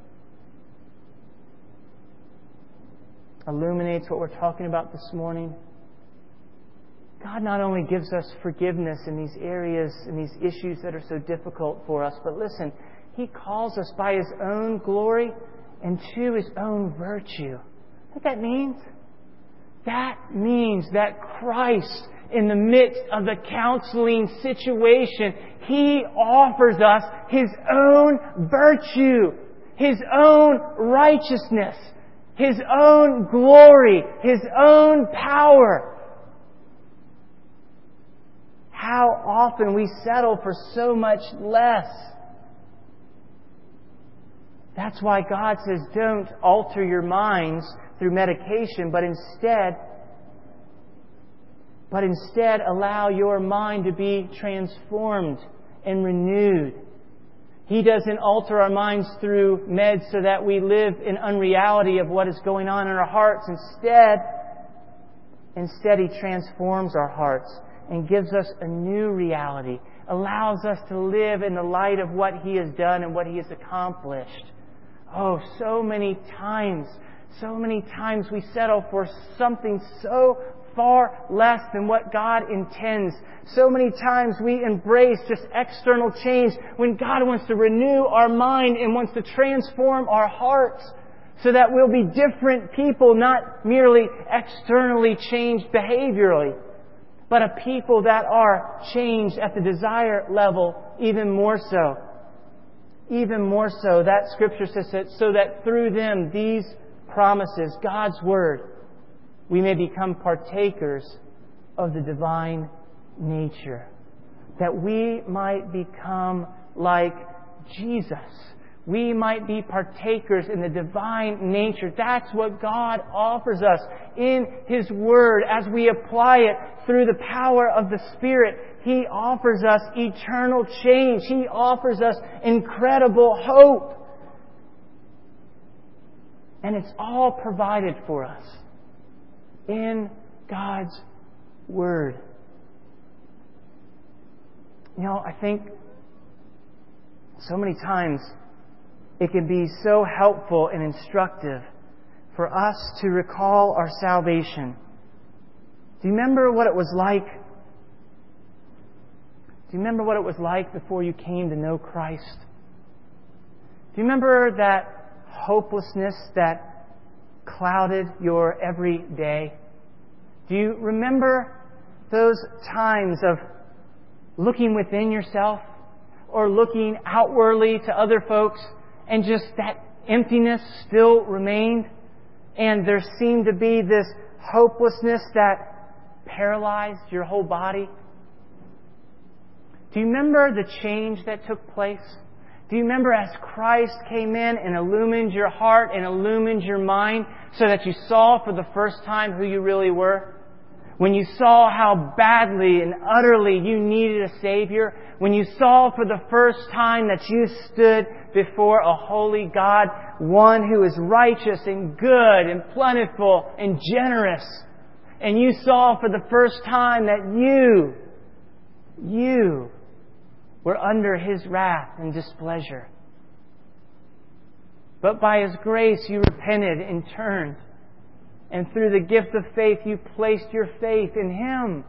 illuminates what we're talking about this morning. God not only gives us forgiveness in these areas and these issues that are so difficult for us, but listen, He calls us by His own glory and to His own virtue. You know what that means? That means that Christ, in the midst of the counseling situation, He offers us His own virtue, His own righteousness, His own glory, His own power. How often we settle for so much less. That's why God says, don't alter your minds through medication, but instead, but instead allow your mind to be transformed and renewed. He doesn't alter our minds through meds so that we live in unreality of what is going on in our hearts. Instead, instead He transforms our hearts and gives us a new reality, allows us to live in the light of what He has done and what He has accomplished. Oh, so many times, so many times we settle for something so far less than what God intends. So many times we embrace just external change when God wants to renew our mind and wants to transform our hearts so that we'll be different people, not merely externally changed behaviorally, but a people that are changed at the desire level even more so. even more so, that Scripture says that so that through them, these promises, God's Word, we may become partakers of the divine nature. That we might become like Jesus. We might be partakers in the divine nature. That's what God offers us in His Word. As we apply it through the power of the Spirit, He offers us eternal change. He offers us incredible hope. And it's all provided for us in God's Word. You know, I think so many times it can be so helpful and instructive for us to recall our salvation. Do you remember what it was like? Do you remember what it was like before you came to know Christ? Do you remember that hopelessness that clouded your every day? Do you remember those times of looking within yourself or looking outwardly to other folks and just that emptiness still remained and there seemed to be this hopelessness that paralyzed your whole body? Do you remember the change that took place? Do you remember as Christ came in and illumined your heart and illumined your mind so that you saw for the first time who you really were? When you saw how badly and utterly you needed a Savior? When you saw for the first time that you stood before a holy God, one who is righteous and good and plentiful and generous? And you saw for the first time that you, you were under His wrath and displeasure. But by His grace you repented and turned. And through the gift of faith you placed your faith in Him.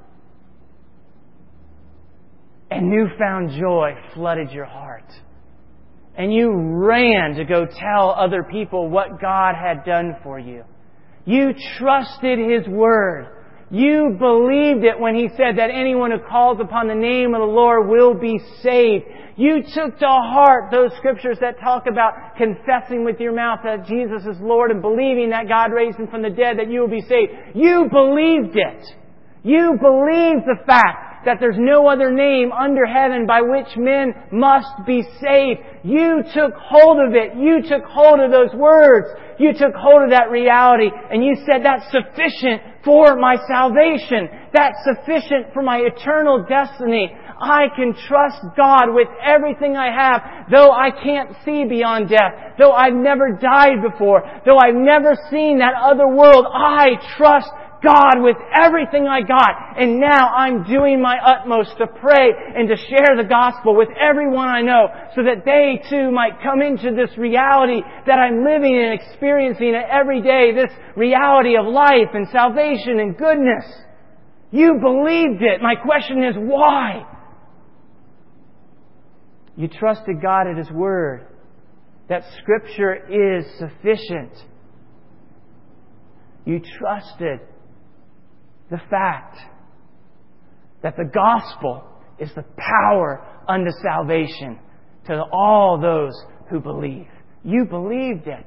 And newfound joy flooded your heart. And you ran to go tell other people what God had done for you. You trusted His Word. You believed it when He said that anyone who calls upon the name of the Lord will be saved. You took to heart those Scriptures that talk about confessing with your mouth that Jesus is Lord and believing that God raised Him from the dead, that you will be saved. You believed it. You believed the fact that there's no other name under heaven by which men must be saved. You took hold of it. You took hold of those words. You took hold of that reality and you said, that's sufficient for my salvation. That's sufficient for my eternal destiny. I can trust God with everything I have, though I can't see beyond death, though I've never died before, though I've never seen that other world. I trust God with everything I got. And now I'm doing my utmost to pray and to share the gospel with everyone I know so that they too might come into this reality that I'm living and experiencing every day, this reality of life and salvation and goodness. You believed it. My question is, why? You trusted God at His Word, that Scripture is sufficient. You trusted the fact that the gospel is the power unto salvation to all those who believe. You believed it.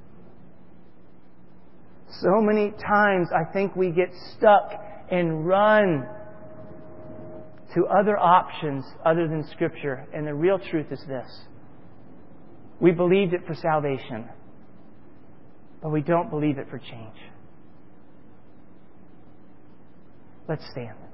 So many times I think we get stuck and run to other options other than Scripture. And the real truth is this. We believed it for salvation, but we don't believe it for change. Let's stand.